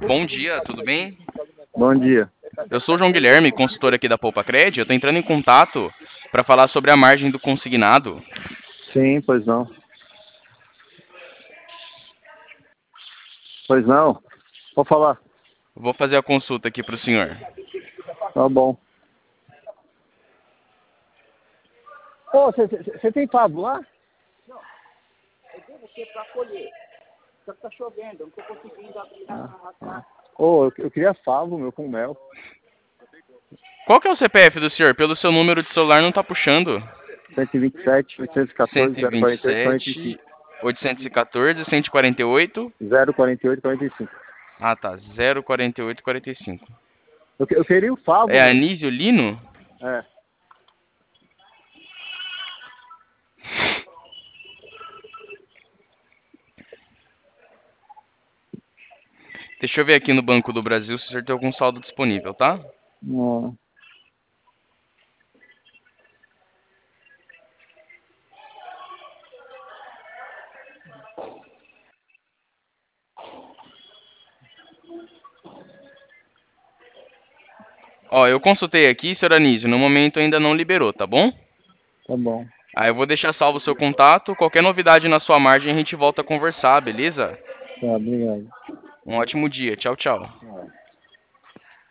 Bom dia, tudo bem? Bom dia. Eu sou o João Guilherme, consultor aqui da Poupa-Cred. Eu estou entrando em contato para falar sobre a margem do consignado. Sim, pois não. Pois não. Pode falar. Vou fazer a consulta aqui para o senhor. Tá bom. Ô, você tem Pablo lá? Eu devo ter para colher. Só que tá chovendo, eu não tô conseguindo abrir a Ô, eu queria favo, meu, com mel. Qual que é o CPF do senhor? Pelo seu número de celular não está puxando. 127, 814, 048, 127, 814, 148. 048, 45. Ah, tá. 04845. Eu queria o favo, É meu. Anísio Lino? É. Deixa eu ver aqui no Banco do Brasil se o senhor tem algum saldo disponível, tá? Não. Ó, eu consultei aqui, senhor Anísio. No momento ainda não liberou, tá bom? Tá bom. Aí eu vou deixar salvo o seu contato. Qualquer novidade na sua margem, a gente volta a conversar, beleza? Tá, obrigado. Um ótimo dia. Tchau, tchau.